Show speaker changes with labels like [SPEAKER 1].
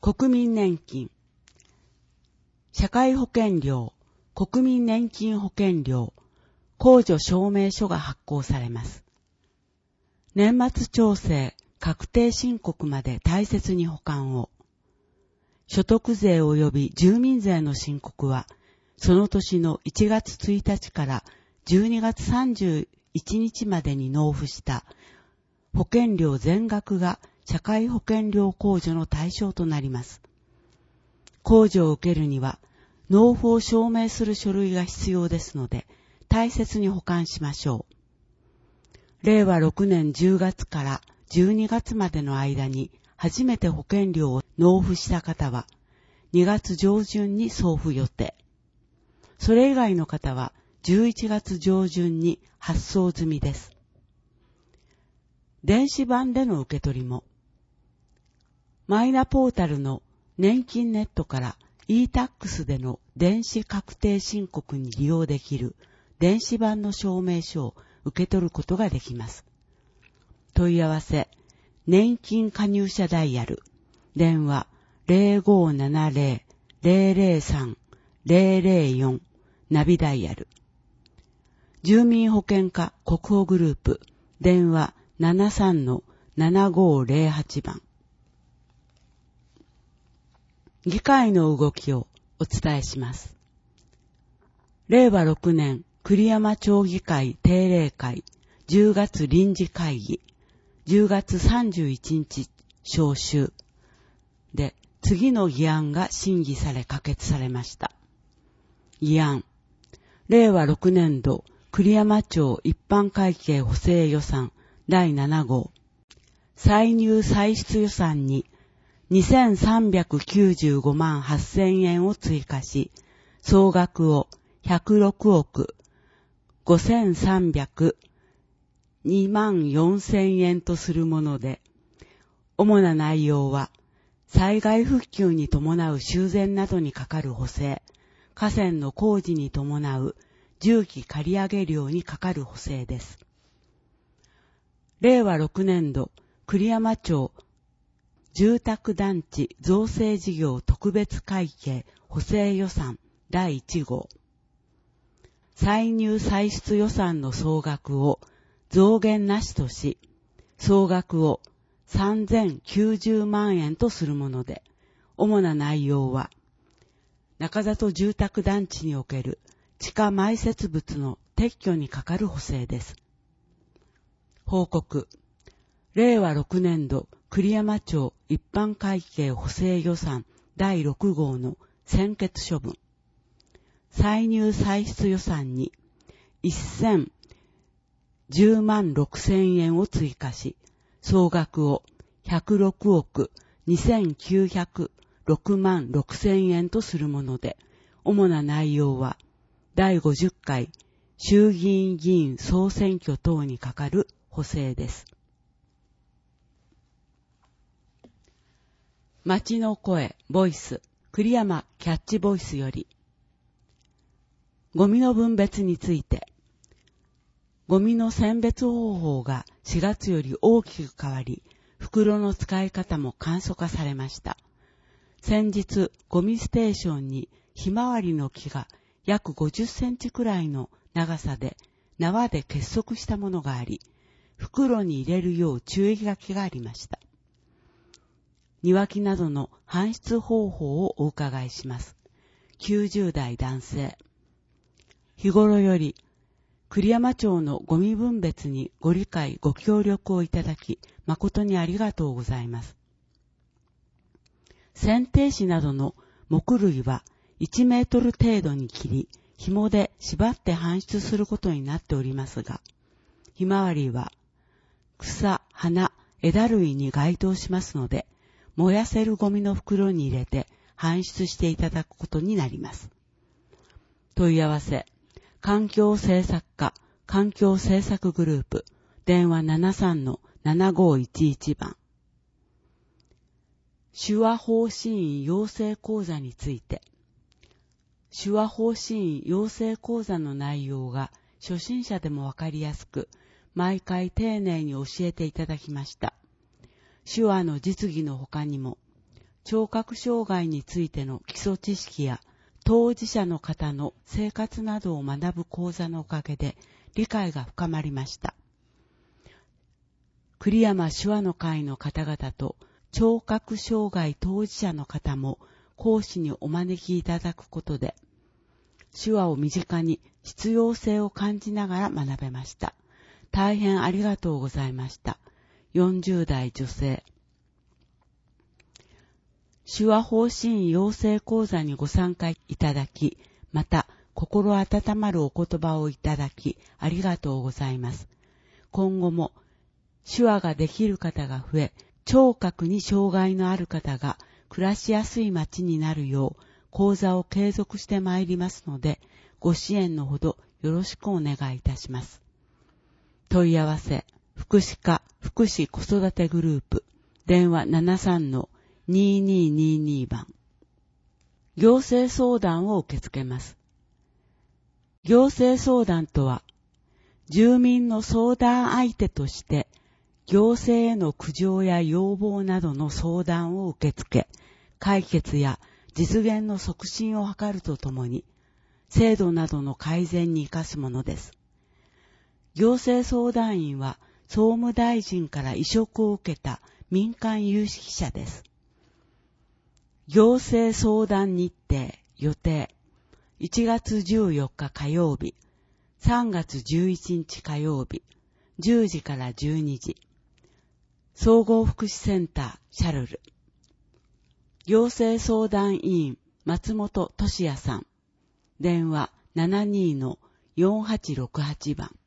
[SPEAKER 1] 国民年金、社会保険料、国民年金保険料、控除証明書が発行されます。年末調整、確定申告まで大切に保管を。所得税及び住民税の申告は、その年の1月1日から12月31日までに納付した保険料全額が社会保険料控除の対象となります。控除を受けるには、納付を証明する書類が必要ですので、大切に保管しましょう。令和6年10月から12月までの間に初めて保険料を納付した方は、2月上旬に送付予定。それ以外の方は11月上旬に発送済みです。電子版での受け取りも、マイナポータルの年金ネットから e-tax での電子確定申告に利用できる電子版の証明書を受け取ることができます。問い合わせ、年金加入者ダイヤル、電話 0570-003-004 ナビダイヤル。住民保険課国保グループ、電話 73-7508 番。議会の動きをお伝えします。令和6年栗山町議会定例会10月臨時会議10月31日召集で次の議案が審議され可決されました。議案、令和6年度栗山町一般会計補正予算第7号歳入歳出予算に2395万8000円を追加し、総額を106億5302万4000円とするもので、主な内容は、災害復旧に伴う修繕などにかかる補正、河川の工事に伴う重機借り上げ料にかかる補正です。令和6年度栗山町住宅団地造成事業特別会計補正予算第1号歳入歳出予算の総額を増減なしとし、総額を3090万円とするもので、主な内容は、中里住宅団地における地下埋設物の撤去にかかる補正です。報告、令和6年度栗山町一般会計補正予算第6号の専決処分。歳入歳出予算に1010万6000円を追加し、総額を106億2906万6000円とするもので、主な内容は第50回衆議院議員総選挙等にかかる補正です。町の声ボイス栗山キャッチボイスより、ゴミの分別について、ゴミの選別方法が4月より大きく変わり、袋の使い方も簡素化されました。先日、ゴミステーションにひまわりの木が約50センチくらいの長さで縄で結束したものがあり、袋に入れるよう注意書きがありました。庭木などの搬出方法をお伺いします。90代男性。日頃より、栗山町のゴミ分別にご理解ご協力をいただき、誠にありがとうございます。剪定紙などの木類は1メートル程度に切り、紐で縛って搬出することになっておりますが、ひまわりは草、花、枝類に該当しますので、燃やせるゴミの袋に入れて搬出していただくことになります。問い合わせ、環境政策課、環境政策グループ、電話 73-7511 番。手話法指引養成講座について、手話法指引養成講座の内容が初心者でもわかりやすく、毎回丁寧に教えていただきました。手話の実技の他にも、 聴覚障害についての基礎知識や当事者の方の生活などを学ぶ講座のおかげで理解が深まりました。栗山手話の会の方々と聴覚障害当事者の方も講師にお招きいただくことで、手話を身近に必要性を感じながら学べました。大変ありがとうございました。40代女性。手話方針養成講座にご参加いただき、また心温まるお言葉をいただき、ありがとうございます。今後も手話ができる方が増え、聴覚に障害のある方が暮らしやすい街になるよう、講座を継続してまいりますので、ご支援のほどよろしくお願いいたします。問い合わせ、福祉課福祉子育てグループ、電話 73-2222 番。行政相談を受け付けます。行政相談とは、住民の相談相手として、行政への苦情や要望などの相談を受け付け、解決や実現の促進を図るとともに、制度などの改善に生かすものです。行政相談員は、総務大臣から委嘱を受けた民間有識者です。行政相談日程、予定、1月14日火曜日、3月11日火曜日、10時から12時、総合福祉センター、シャルル。行政相談委員、松本俊也さん。電話 72-4868 番。